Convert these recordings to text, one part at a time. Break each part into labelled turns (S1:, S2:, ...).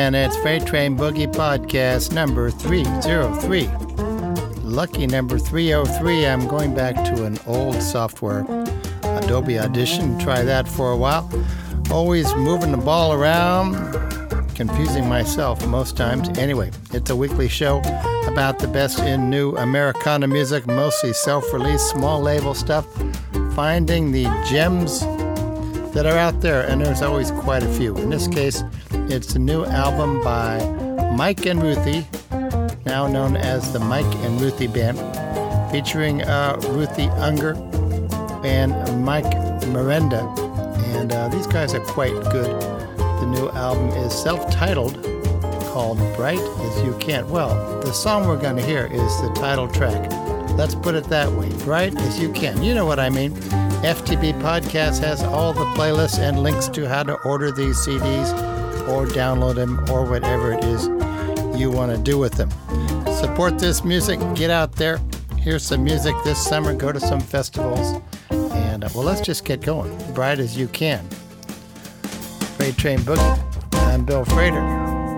S1: and it's Freight Train Boogie Podcast number 303. Lucky number 303. I'm going back to an old software, Adobe Audition. Try that for a while. Always moving the ball around, confusing myself most times. Anyway, it's a weekly show about the best in new Americana music, mostly self-release, small label stuff, finding the gems that are out there, and there's always quite a few. In this case, it's a new album by Mike and Ruthie, now known as the Mike and Ruthie Band, featuring Ruthie Unger and Mike Miranda, and these guys are quite good. The new album is self-titled, called Bright As You Can. Well, the song we're going to hear is the title track. Let's put it that way, Bright As You Can. You know what I mean. FTB Podcast has all the playlists and links to how to order these CDs or download them or whatever it is you want to do with them. Support this music. Get out there. Hear some music this summer. Go to some festivals. And, well, let's just get going. Bright As You Can. Freight Train Boogie. I'm Bill Frater.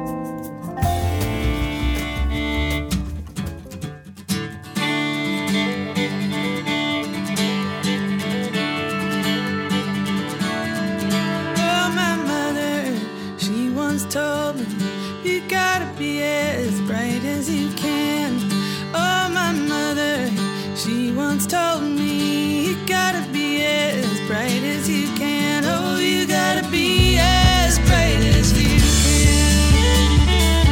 S2: Told me you gotta be as bright as you can. Oh, my mother, she once told me you gotta be as bright as you can. Oh, you gotta be as bright as you can.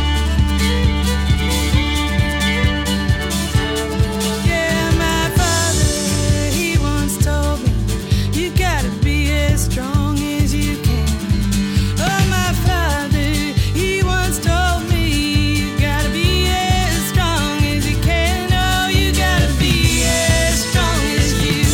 S2: Yeah, my father, he once told me you gotta be as strong as you can. Oh, my father, he once told me you gotta be as strong as you can. Oh, you gotta be as strong as you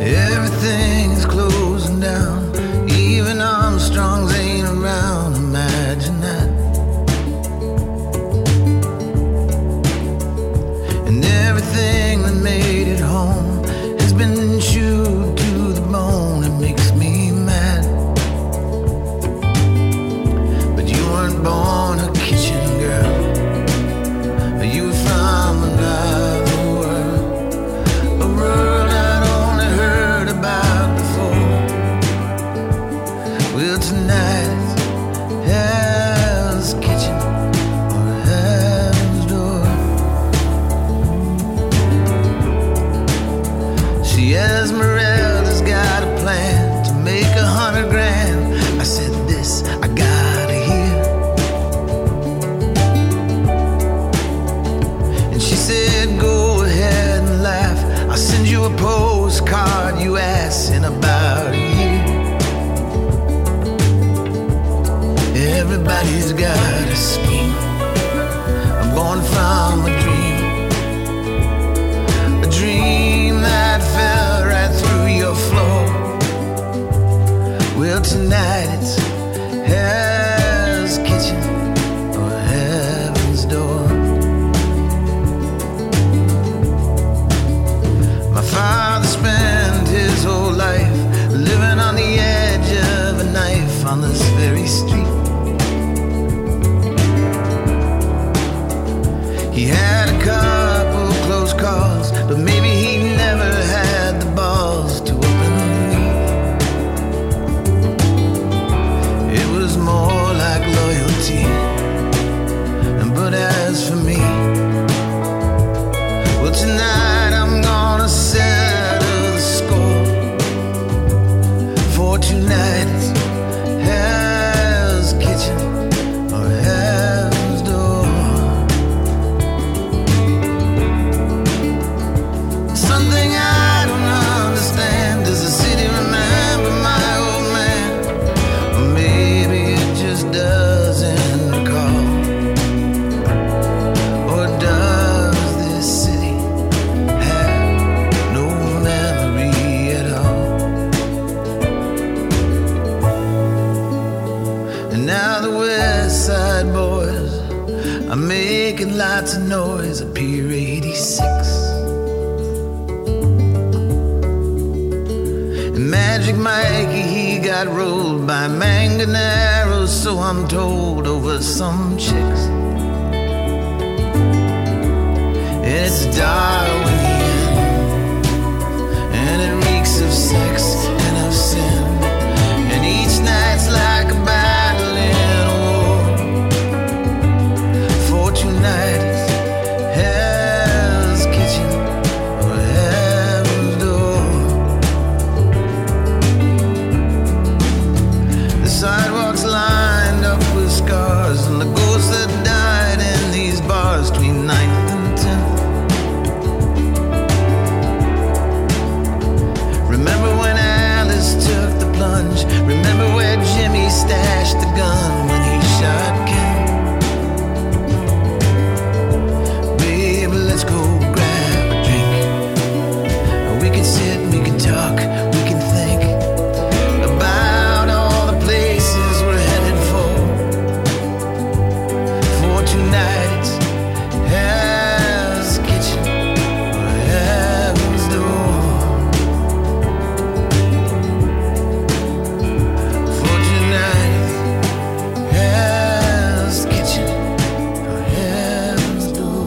S3: Everything's closing down. Even Armstrong's ain't around. Imagine that. And everything that made it home has been chewed to the bone. It makes me mad. But you weren't born a kitchen girl. You were from another world, a world I'd only heard about before. Well, tonight it's Hell's Kitchen or Heaven's Door. See, Esmeralda's got a plan to make $100,000. I said this, I gotta hear. And she said, go ahead and laugh. I'll send you a postcard, you ass, in about a year. Everybody's got a scheme. I'm born from a dream that fell right through your floor. Well, tonight it's Hell's Kitchen or Heaven's Door. My father spent his whole life living on the edge of a knife on this very street. He had a couple close calls, but maybe he never had the balls to open leave. It was more like loyalty. But as for me, well, tonight I'm gonna settle the score. For tonight it's Hell's Kitchen or Heaven's Door. Something I don't understand. Does the city remember my old man? Or maybe it just doesn't recall. Or does this city have no memory at all? And now the West Side Boys are making lots of noise at Pier 86. And Magic Mikey, he got rolled by mangoneros, so I'm told, over some chicks. It's Darwinian, and it reeks of sex and of sin. And each night's like a battle in a war. For tonight it's Hell's Kitchen or Heaven's Door. The sidewalks lined up with scars and the ghosts that died in these bars between 9th and 10th. Remember when Alice took the plunge? Remember where Jimmy stashed the gun when he shot Ken? Babe, let's go grab a drink. We can sit, we can talk, we can think about all the places we're headed for. For tonight it's Hell's Kitchen or Heaven's Door. For tonight it's Hell's Kitchen or Heaven's Door.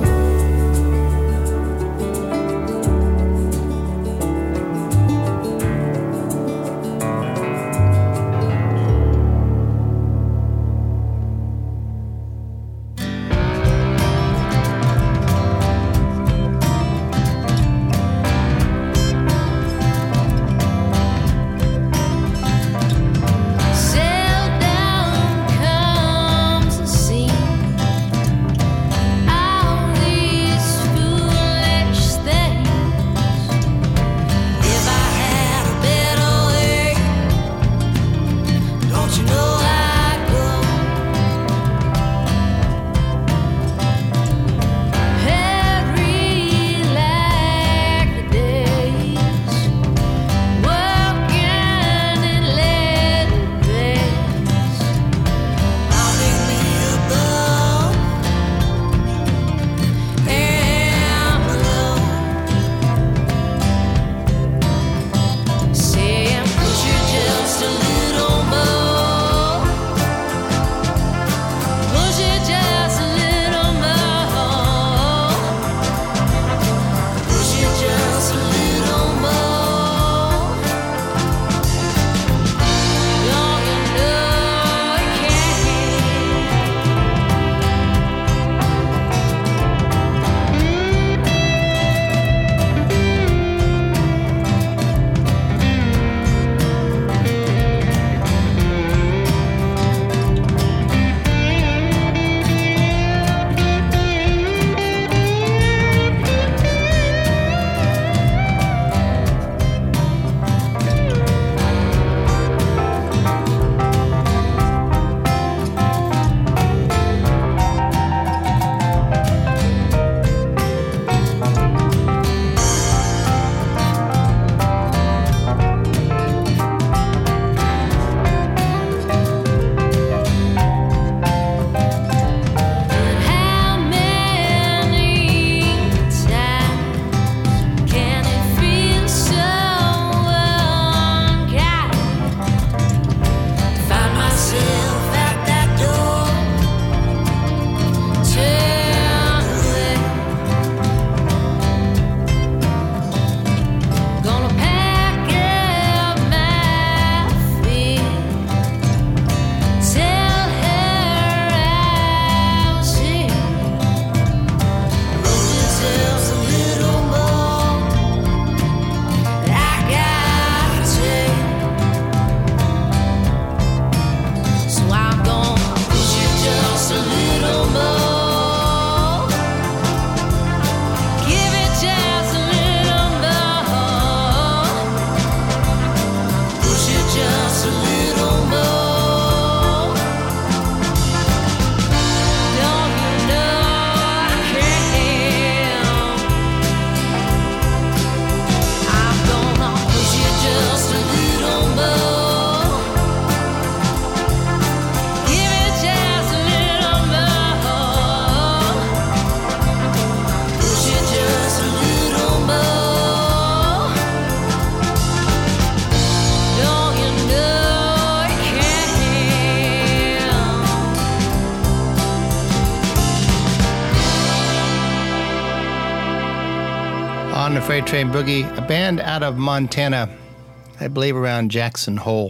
S1: Freight Train Boogie, a band out of Montana, I believe around Jackson Hole.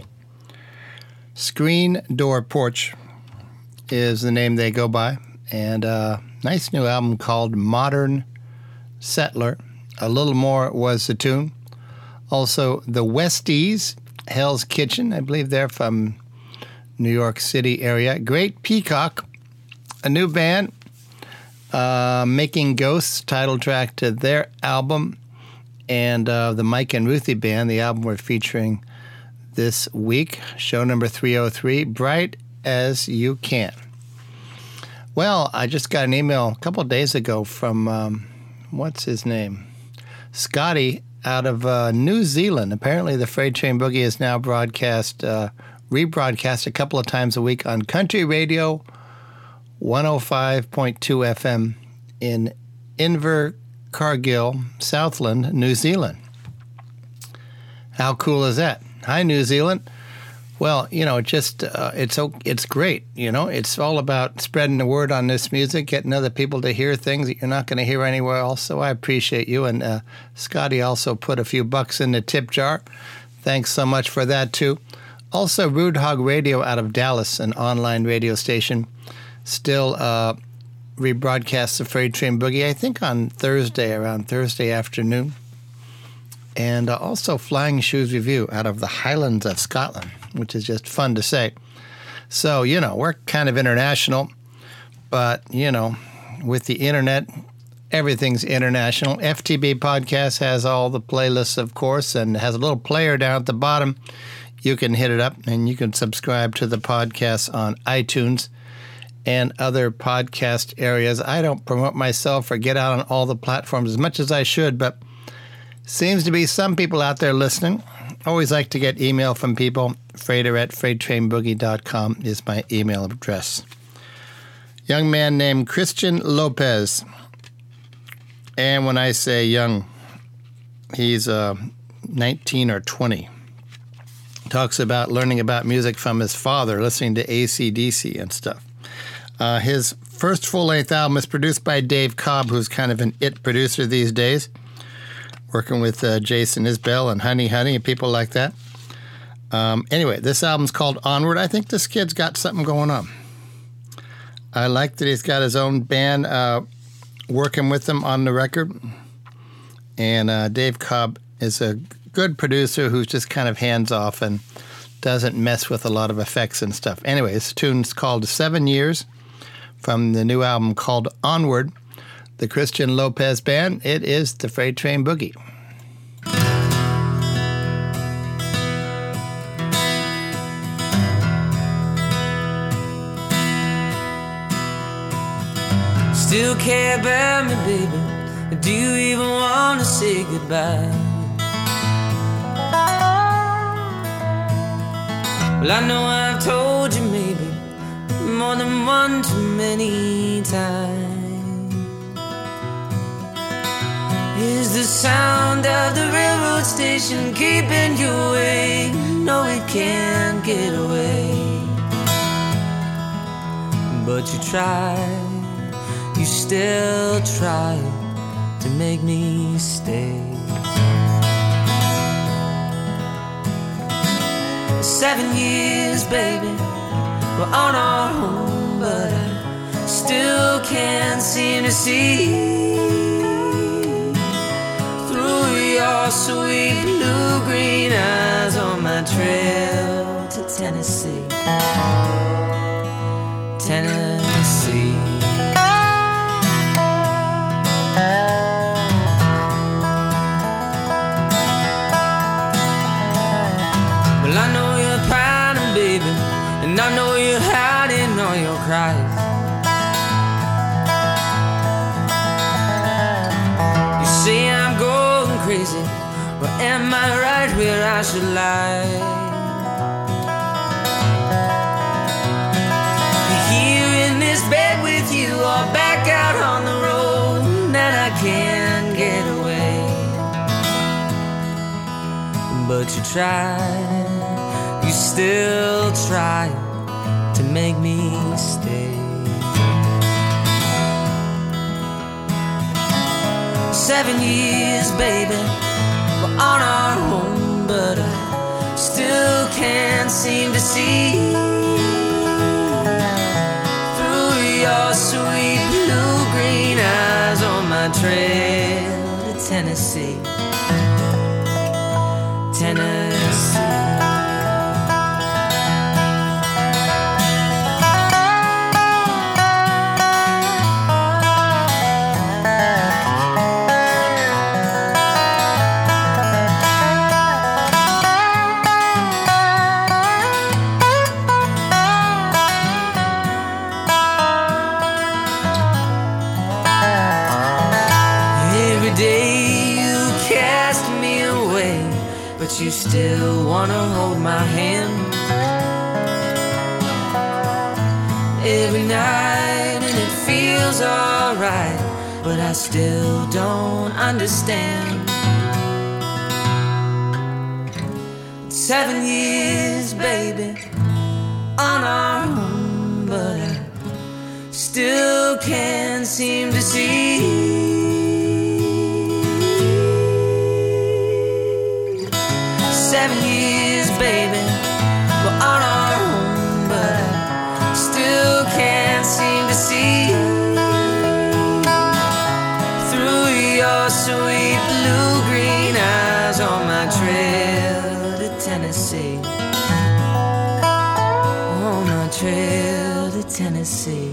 S1: Screen Door Porch is the name they go by, and a nice new album called Modern Settler. A Little More was the tune. Also, the Westies, Hell's Kitchen, I believe they're from New York City area. Great Peacock, a new band, Making Ghosts, title track to their album, and the Mike and Ruthie Band, the album we're featuring this week, show number 303, Bright as You Can. Well, I just got an email a couple of days ago from, what's his name? Scotty out of New Zealand. Apparently the Freight Train Boogie is now rebroadcast a couple of times a week on Country Radio 105.2 FM in Invercargill, Southland, New Zealand. How cool is that? Hi, New Zealand. Well, you know, it's great. You know, it's all about spreading the word on this music, getting other people to hear things that you're not going to hear anywhere else. So I appreciate you. And Scotty also put a few bucks in the tip jar. Thanks so much for that, too. Also, Rude Hog Radio out of Dallas, an online radio station, still rebroadcasts the Freight Train Boogie, I think on Thursday, around Thursday afternoon. And also Flying Shoes Review out of the Highlands of Scotland, which is just fun to say. So, you know, we're kind of international, but, you know, with the internet, everything's international. FTB Podcast has all the playlists, of course, and has a little player down at the bottom. You can hit it up, and you can subscribe to the podcast on iTunes and other podcast areas. I don't promote myself or get out on all the platforms as much as I should, but seems to be some people out there listening. Always like to get email from people. Freighter@freighttrainboogie.com is my email address. Young man named Christian Lopez. And when I say young, he's 19 or 20. Talks about learning about music from his father, listening to AC/DC and stuff. His first full-length album is produced by Dave Cobb, who's kind of an it producer these days, working with Jason Isbell and Honey and people like that. Anyway, this album's called Onward. I think this kid's got something going on. I like that he's got his own band working with him on the record. And Dave Cobb is a good producer who's just kind of hands-off and doesn't mess with a lot of effects and stuff. Anyway, this tune's called 7 Years from the new album called Onward. The Christian Lopez Band. It is the Freight Train Boogie.
S4: Still care about me, baby? Do you even want to say goodbye? Well, I know I've told you maybe more than one too many times. Is the sound of the railroad station keeping you awake? No, it can't get away. But you try, you still try to make me stay. 7 years, baby, we're on our own, but I still can't seem to see your sweet blue-green eyes on my trail to Tennessee. Tennessee. Well, I know you're pining, baby, and I know you're hiding all your cries. You say I'm going crazy, but am I right where I should lie? Here in this bed with you, or back out on the road, and I can't get away. But you try, you still try to make me stay. 7 years, baby, we're on our own, but I still can't seem to see through your sweet blue-green eyes on my trail to Tennessee. Tennessee. You still wanna hold my hand every night, and it feels alright, but I still don't understand. 7 years, baby, on our own, but I still can't seem to see 7 years, baby, we're on our own, but I still can't seem to see through your sweet blue-green eyes on my trail to Tennessee. On my trail to Tennessee.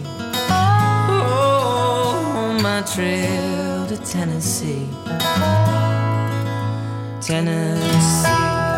S4: Oh, on my trail to Tennessee. Tennessee.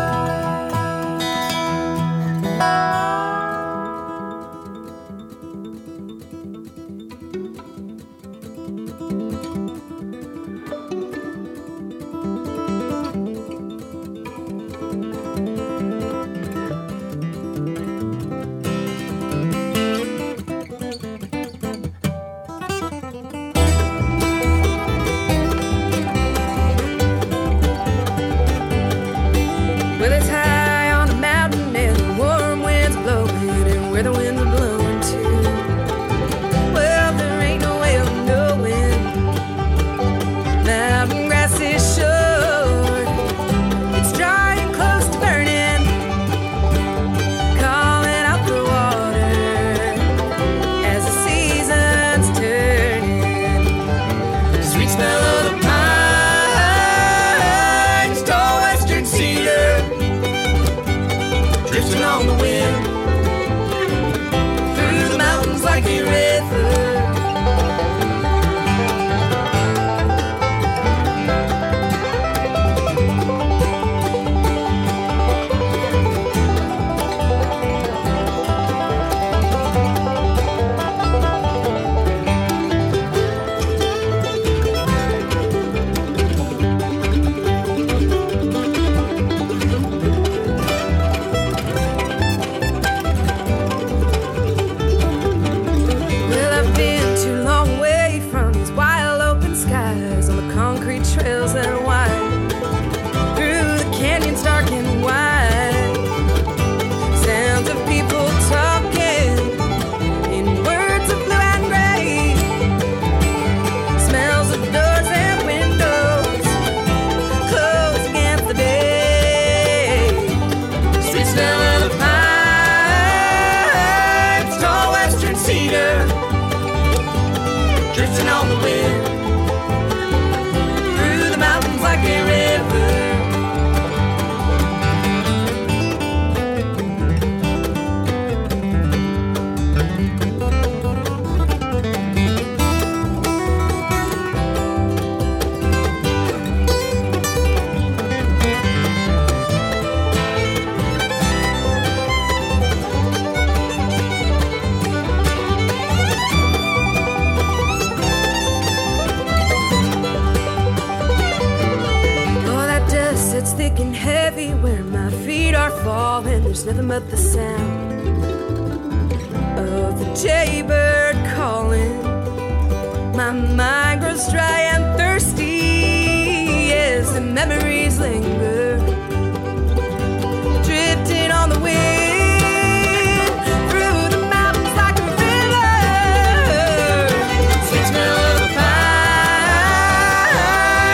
S2: Nothing but the sound of the jaybird calling. My mind grows dry and thirsty as the memories linger, drifting on the wind through the mountains like a river. Sweet smell of the pine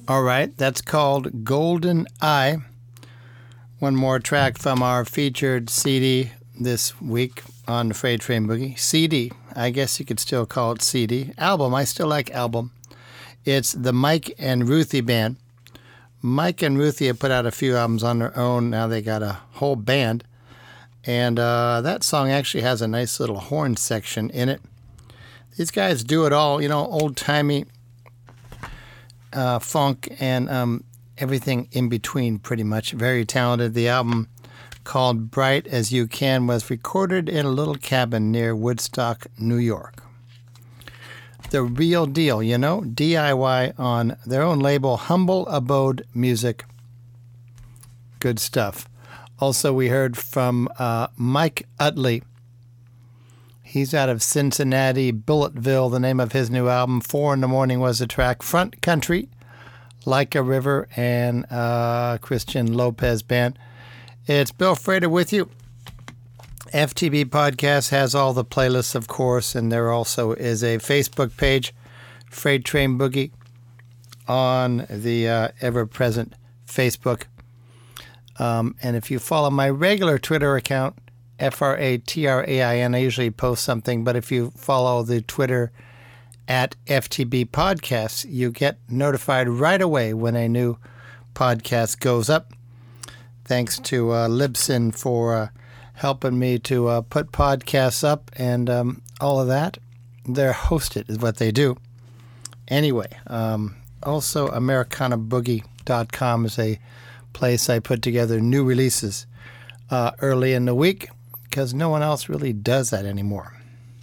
S1: All right, that's called Golden Eye. One more track from our featured CD this week on the Freight Train Boogie. CD, I guess you could still call it CD. Album, I still like album. It's the Mike and Ruthie Band. Mike and Ruthie have put out a few albums on their own. Now they got a whole band. And that song actually has a nice little horn section in it. These guys do it all, old-timey funk and everything in between pretty much. Very talented. The album called Bright As You Can was recorded in a little cabin near Woodstock, New York. The real deal, DIY on their own label, Humble Abode Music. Good stuff. Also, we heard from Mike Utley. He's out of Cincinnati, Bulletville. The name of his new album, 4 in the Morning, was the track. Front Country, Like a River, and Christian Lopez Band. It's Bill Frater with you. FTB Podcast has all the playlists, of course, and there also is a Facebook page, Freight Train Boogie, on the ever-present Facebook. And if you follow my regular Twitter account, FRATRAIN, I usually post something, but if you follow the Twitter at FTB Podcasts, you get notified right away when a new podcast goes up. Thanks to Libsyn for helping me to put podcasts up and all of that. They're hosted is what they do. Anyway, also AmericanaBoogie.com is a place I put together new releases early in the week because no one else really does that anymore.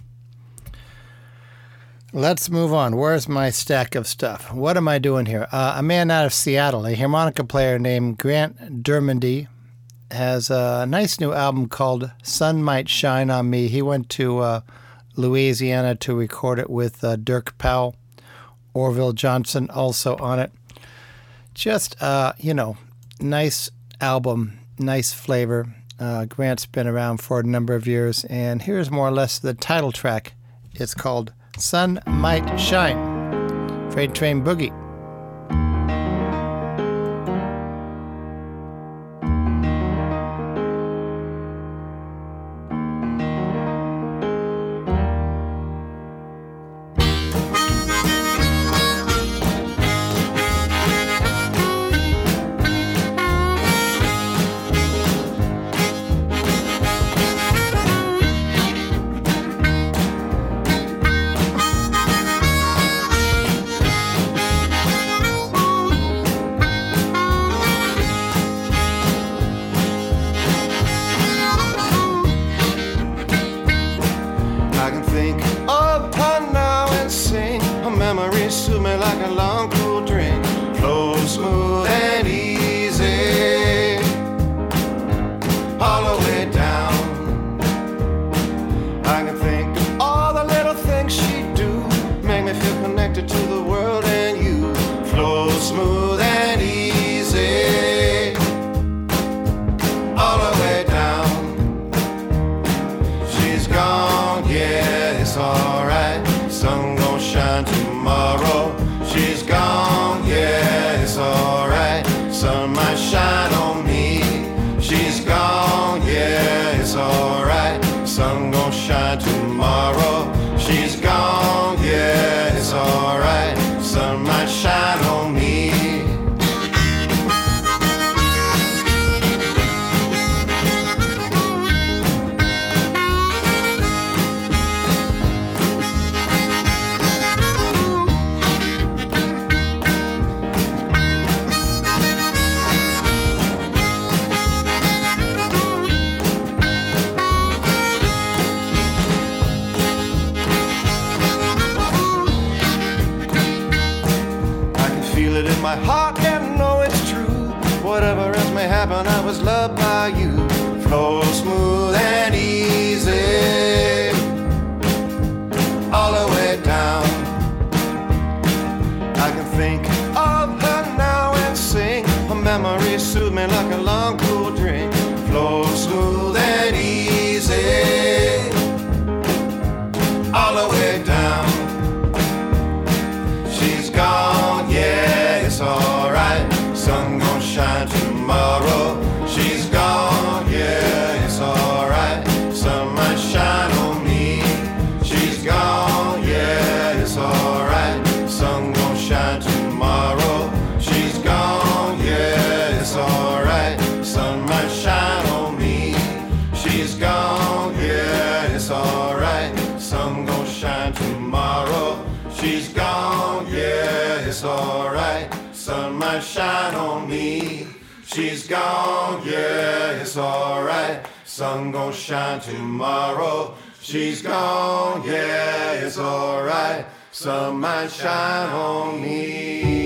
S1: Let's move on. Where's my stack of stuff? What am I doing here? A man out of Seattle, a harmonica player named Grant Dermody, has a nice new album called Sun Might Shine on Me. He went to Louisiana to record it with Dirk Powell, Orville Johnson also on it. Just, nice album, nice flavor. Grant's been around for a number of years, and here's more or less the title track. It's called Sun Might Shine. Freight Train Boogie.
S3: She's gone, yeah, it's all shine tomorrow. She's gone, yeah, it's alright. Sun might shine on me. She's gone, yeah, it's alright. Sun gon' shine tomorrow. She's gone, yeah, it's alright. Sun might shine on me. She's gone, yeah, it's alright. Sun gon' shine tomorrow. She's gone, yeah, it's alright. Sun might shine on me.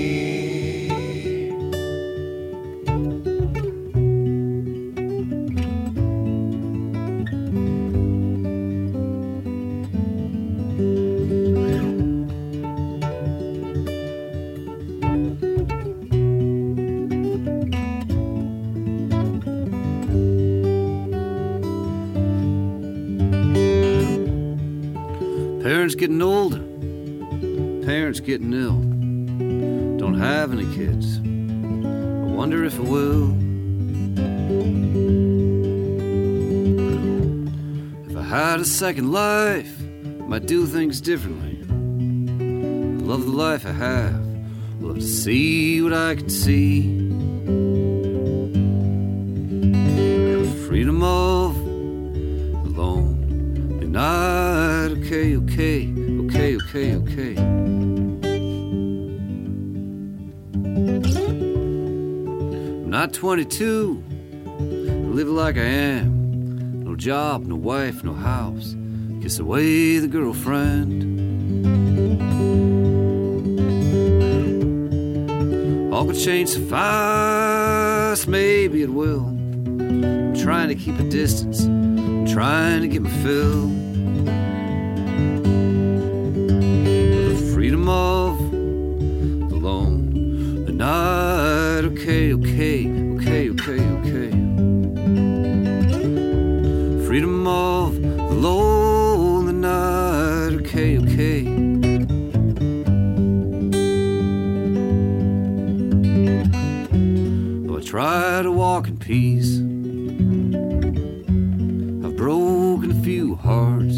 S5: Parents getting older, parents getting ill. Don't have any kids, I wonder if I will. If I had a second life, I might do things differently. I love the life I have, I love to see what I can see. Freedom of the lonely night, okay, okay, okay, okay, okay. I'm not 22, I live like I am. No job, no wife, no house. Kiss away the girlfriend. All could change so fast, maybe it will. I'm trying to keep a distance, I'm trying to get my fill. The freedom of the lonely night, okay, okay, okay, okay, okay. Freedom of the lonely night, okay, okay. Though I try to walk in peace, I've broken a few hearts.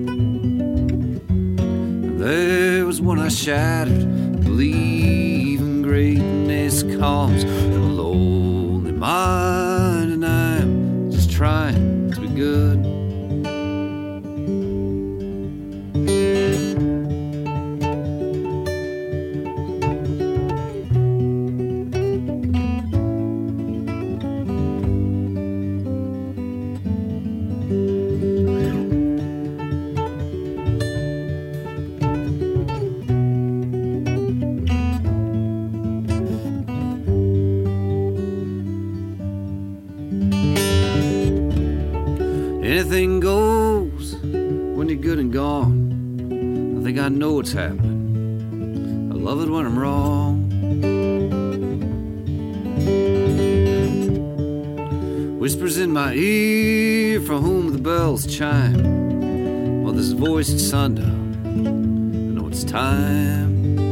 S5: There was one I shattered, believing greatness comes from a lonely mind, and I'm just trying to be good. Anything goes when you're good and gone. I think I know what's happening. I love it when I'm wrong. Whispers in my ear from whom the bells chime. Mother's voice at sundown, I know it's time.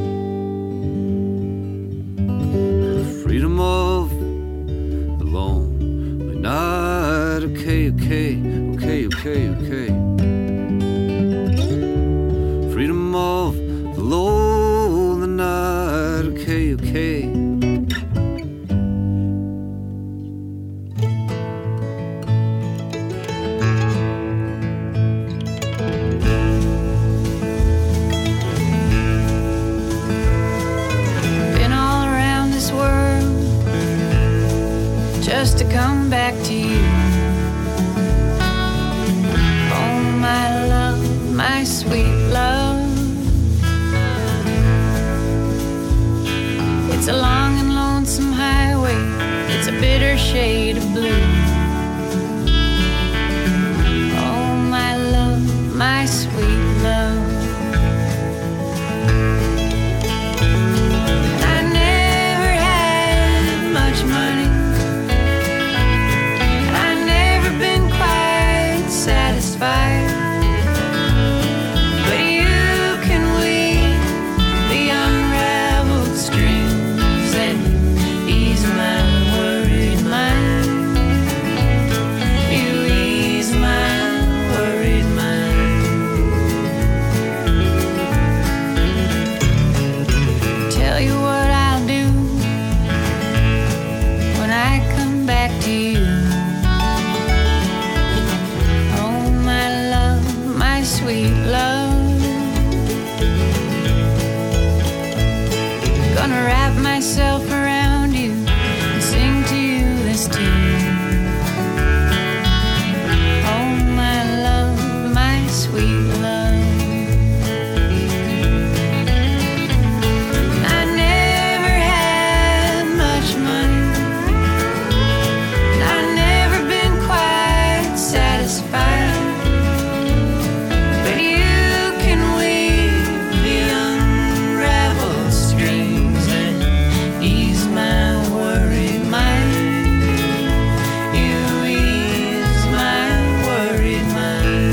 S5: Freedom of the lonely night, okay, okay, okay, okay, okay. Freedom of the lonely night, okay, okay.
S2: Been all around this world just to come back to you. My sweet love, it's a long and lonesome highway, it's a bitter shade of blue. Oh, my love, my sweet love. I never had much money, I've never been quite satisfied. wrap myself around you and sing to you this tune. Oh, my love, my sweet love. I never had much money. I've never been quite satisfied. But you can weave the unraveled strings and ease my worried mind. You ease my worried mind.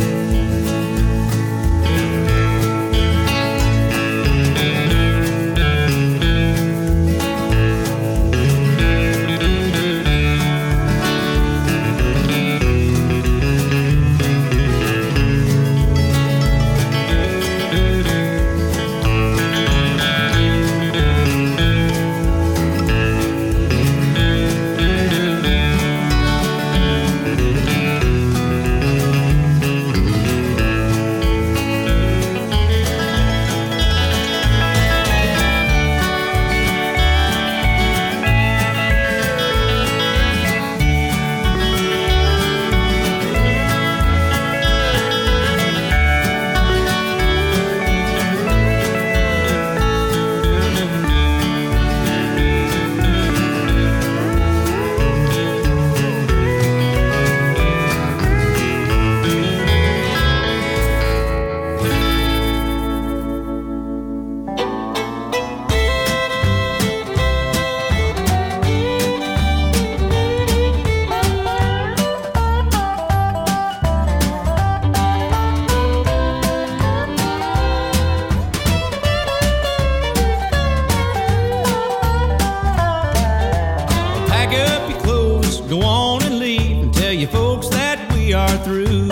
S6: Pack up your clothes, go on and leave, and tell your folks that we are through.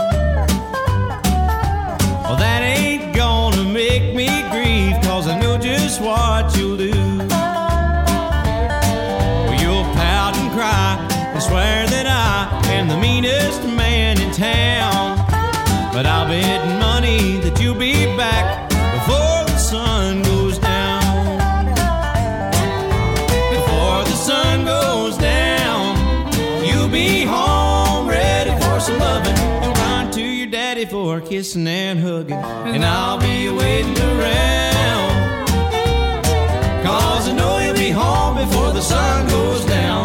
S6: Well, that ain't gonna make me grieve, 'cause I know just what you'll do. Well, you'll pout and cry and swear that I am the meanest man in town. But I'll bet money that you'll be back before the sun goes down. Before the sun goes down, you'll be home ready for some loving. You'll run to your daddy for kissing and hugging, and I'll be waiting around, 'cause I know you'll be home before the sun goes down.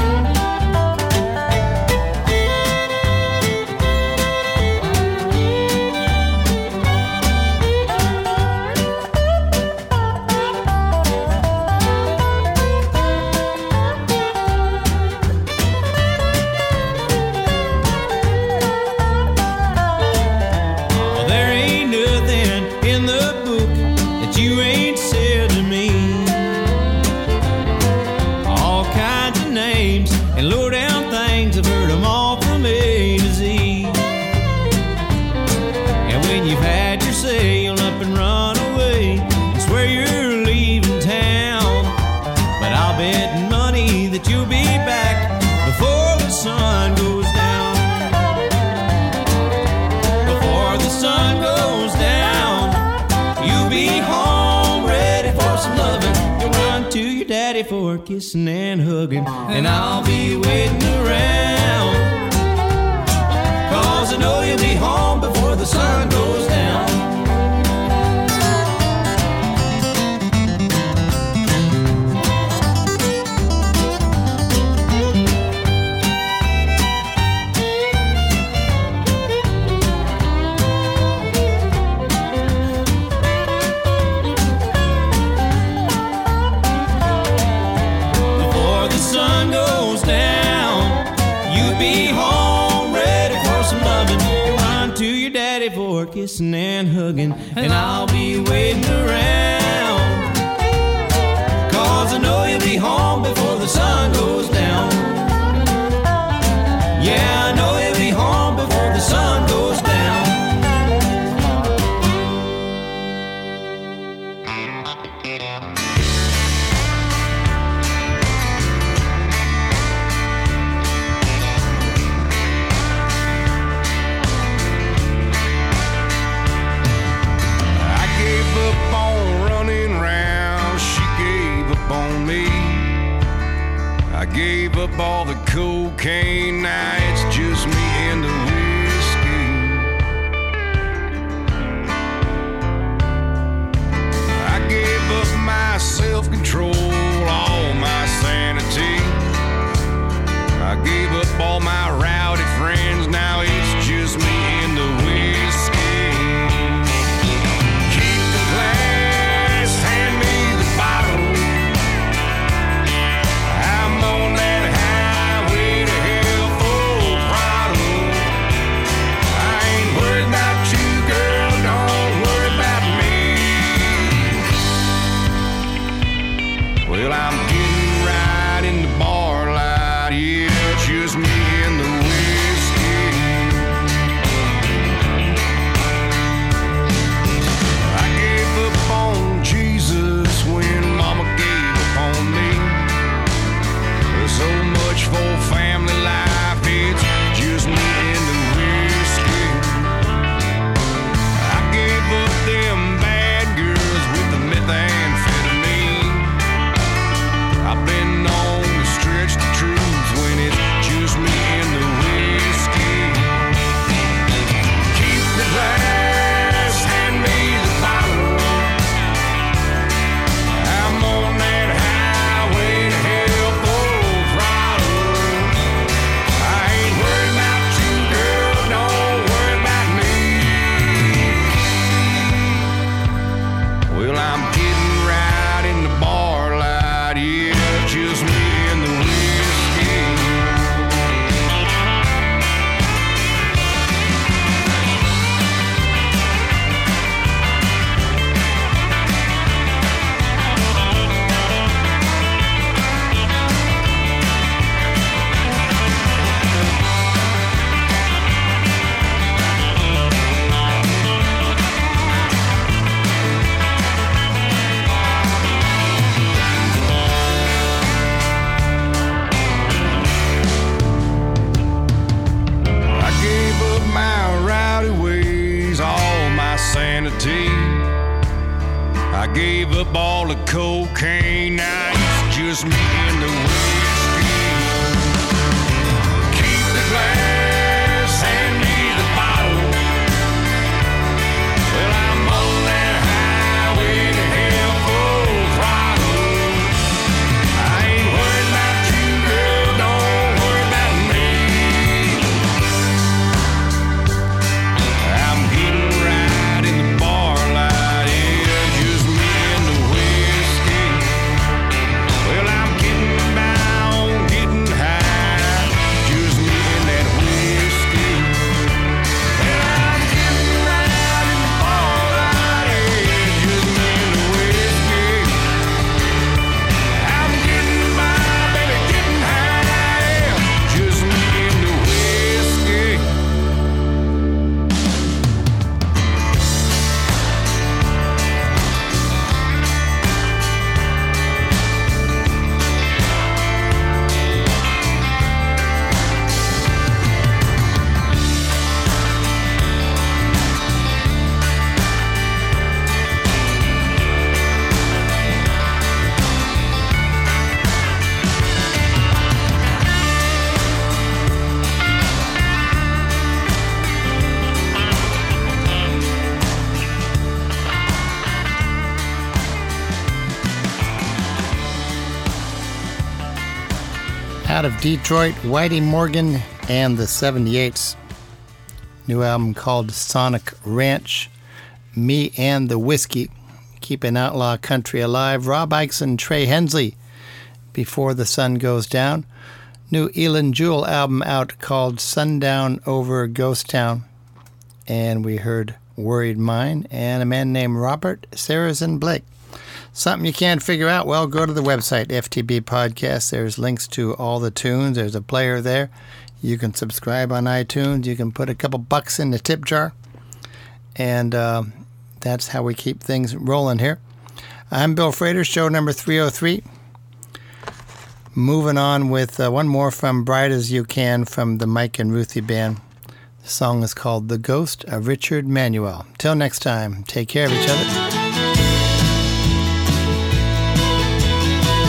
S6: Well, there ain't nothing in the book that you ain't said to me. All kinds of names and low down things, I've heard them all from A to Z. And when you've had your say, you'll up and run away and swear you're leaving town. But I'll bet money that you'll be back before the sun goes down. Before the sun goes down, you'll be home ready for some loving. You'll run to your daddy for kissing and hugging, and I'll be waiting around, 'cause I know you'll be home before the sun goes down. Before the sun goes down, you'll be home ready for some loving. You'll run to your daddy for kissing and hugging, and I'll be waiting around, 'cause I know you'll be home before the sun goes down. Yeah, I know you'll be home before the sun goes down.
S3: I gave up on running
S7: up on me. I gave up all the cocaine, now it's just me and the whiskey. I gave up my self-control, all my sanity. I gave up all my rowdy friends, now it's just me and the whiskey. Keep the glass, hand me the bottle. I'm on that highway to hell full throttle. I ain't worried about you, girl, don't worry about me. Well, I'm getting right in the bar light, yeah. Just me and the whiskey. I gave up on Jesus when Mama gave up on me. There's so much for family life, it's just me and the whiskey. I gave up them bad girls with the methamphetamine. I've been known to stretch the truth when it's just me and the whiskey. Keep the glass, hand me the bottle. I'm on that highway to hell full throttle. I ain't worried about you, girl, don't worry about me. Well, I'm getting right in the bar light, yeah, just me and the whiskey. I gave up my rowdy ways, all my sanity. I gave up all the cocaine, now it's just me and the whiskey. Keep the glass, hand me the bottle. Well, I'm on that highway to hell full throttle. I ain't worried about you, girl, don't worry about me. I'm getting right in the bar light, yeah, just me and the whiskey. Well, I'm getting down, getting high, just me and that whiskey. Well, I'm getting right in the bar light, yeah, just me and the whiskey. I'm getting by, baby, getting high, just me and the whiskey.
S1: Out of Detroit, Whitey Morgan and the 78s. New album called Sonic Ranch. Me and the Whiskey. Keeping outlaw country alive. Rob Ickes and Trey Hensley. Before the Sun Goes Down. New Elin Jewell album out called Sundown Over Ghost Town. And we heard Worried Mind and a man named Robert Sarrazin Blake. Something you can't figure out? Well, go to the website, FTB Podcast. There's links to all the tunes. There's a player there. You can subscribe on iTunes. You can put a couple bucks in the tip jar. And that's how we keep things rolling here. I'm Bill Frater, show number 303. Moving on with one more from Bright As You Can from the Mike and Ruthie Band. The song is called The Ghost of Richard Manuel. Till next time, take care of each other.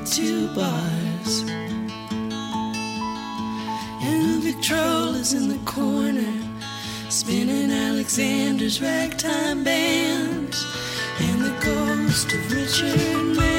S2: 2 bars. And the Victrola's in the corner, spinning Alexander's ragtime bands. And the ghost of Richard Mann